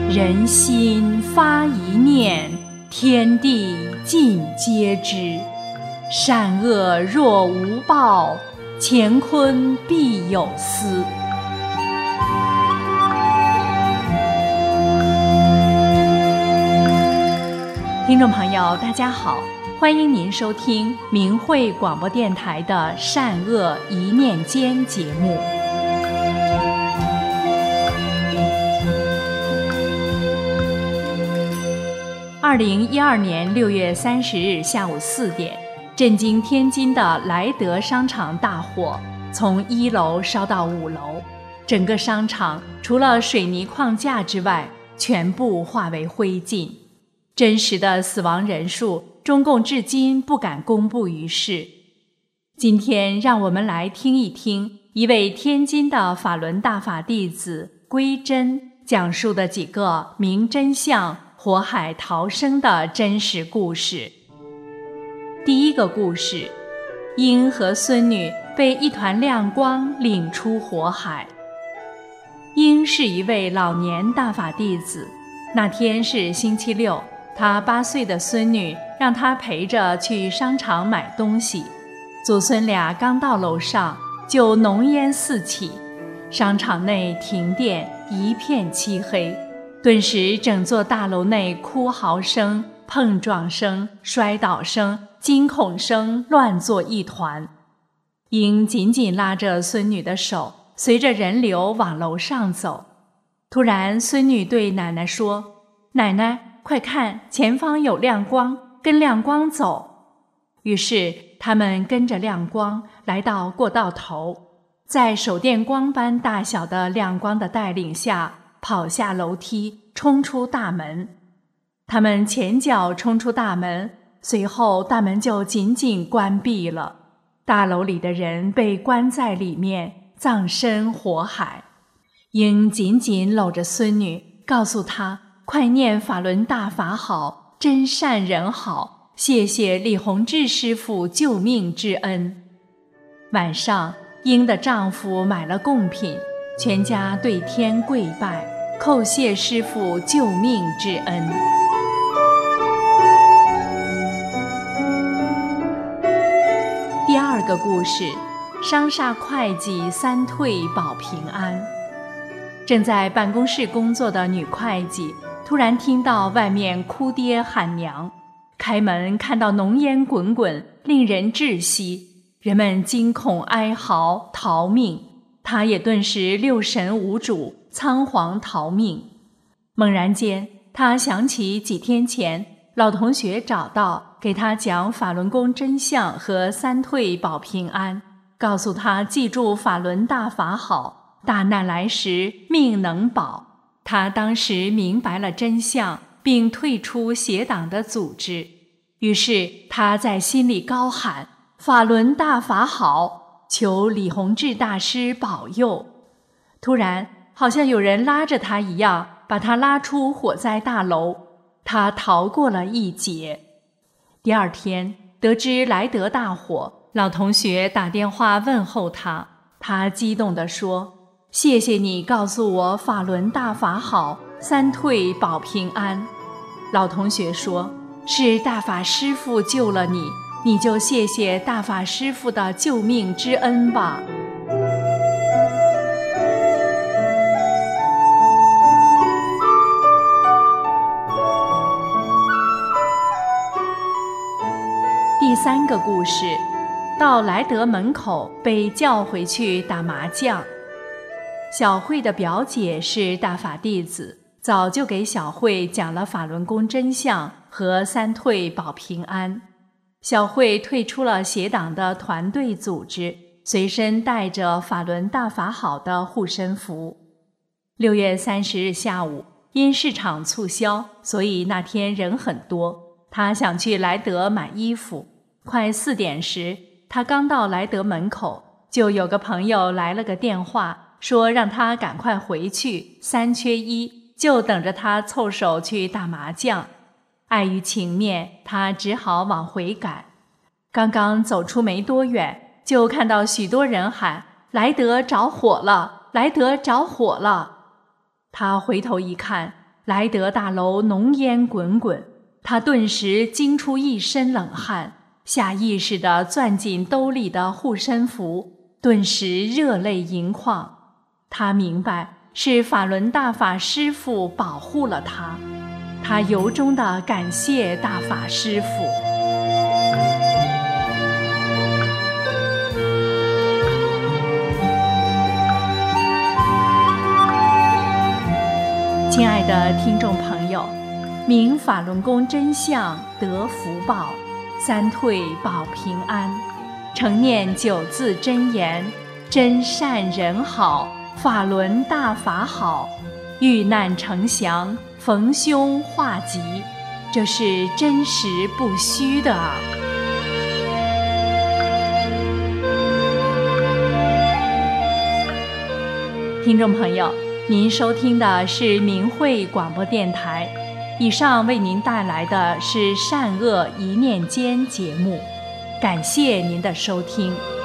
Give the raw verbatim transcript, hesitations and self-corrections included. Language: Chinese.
人心发一念，天地尽皆知。善恶若无报，乾坤必有司。听众朋友，大家好，欢迎您收听明慧广播电台的《善恶一念间》节目。二零一二年六月三十日下午四点，震惊天津的莱德商场大火，从一楼烧到五楼，整个商场除了水泥框架之外，全部化为灰烬。真实的死亡人数，中共至今不敢公布于世。今天，让我们来听一听一位天津的法轮大法弟子归真讲述的几个明真相、火海逃生的真实故事。第一个故事，婴和孙女被一团亮光领出火海。婴是一位老年大法弟子，那天是星期六，他八岁的孙女让他陪着去商场买东西，祖孙俩刚到楼上，就浓烟四起，商场内停电，一片漆黑，顿时整座大楼内哭嚎声、碰撞声、摔倒声、惊恐声乱作一团。婴紧紧拉着孙女的手，随着人流往楼上走。突然，孙女对奶奶说：“奶奶，快看，前方有亮光，跟亮光走。”于是他们跟着亮光来到过道头，在手电光般大小的亮光的带领下，跑下楼梯，冲出大门。他们前脚冲出大门，随后大门就紧紧关闭了。大楼里的人被关在里面，葬身火海。婴紧紧搂着孙女，告诉她：“快念法轮大法好，真善人好，谢谢李洪志师父救命之恩。”晚上，婴的丈夫买了贡品，全家对天跪拜，叩谢师父救命之恩。第二个故事，商厦会计三退保平安。正在办公室工作的女会计突然听到外面哭爹喊娘，开门看到浓烟滚滚，令人窒息，人们惊恐哀嚎，逃命。她也顿时六神无主，仓皇逃命。猛然间，她想起几天前老同学找到，给她讲法轮功真相和三退保平安，告诉她记住法轮大法好，大难来时命能保。她当时明白了真相，并退出邪党的组织。于是她在心里高喊：“法轮大法好，求李洪志大师保佑。”突然，好像有人拉着她一样，把她拉出火灾大楼。她逃过了一劫。第二天，得知莱德大火，老同学打电话问候她，她激动地说：“谢谢你告诉我法轮大法好，三退保平安。”老同学说：“是大法师父救了你，你就谢谢大法师父的救命之恩吧。”第三个故事，到莱德门口被叫回去打麻将。小慧的表姐是大法弟子，早就给小慧讲了法轮功真相和三退保平安。小慧退出了邪党的团队组织，随身带着法轮大法好的护身符。六月三十日下午，因市场促销，所以那天人很多。她想去莱德买衣服，快四点时，她刚到莱德门口，就有个朋友来了个电话，说让她赶快回去，三缺一，就等着她凑手去打麻将。碍于情面，她只好往回赶。刚刚走出没多远，就看到许多人喊：“莱德着火了！莱德着火了！”她回头一看， 莱德大楼浓烟滚滚，他顿时惊出一身冷汗，下意识地攥紧兜里的护身符，顿时热泪盈眶。他明白是法轮大法师父保护了他，他由衷地感谢大法师父。亲爱的听众朋友，明法轮功真相得福报，三退保平安，常念九字真言：真善人好，法轮大法好，遇难成祥，逢凶化吉，这是真实不虚的啊！听众朋友，您收听的是明慧广播电台，以上为您带来的是善恶一念间节目，感谢您的收听。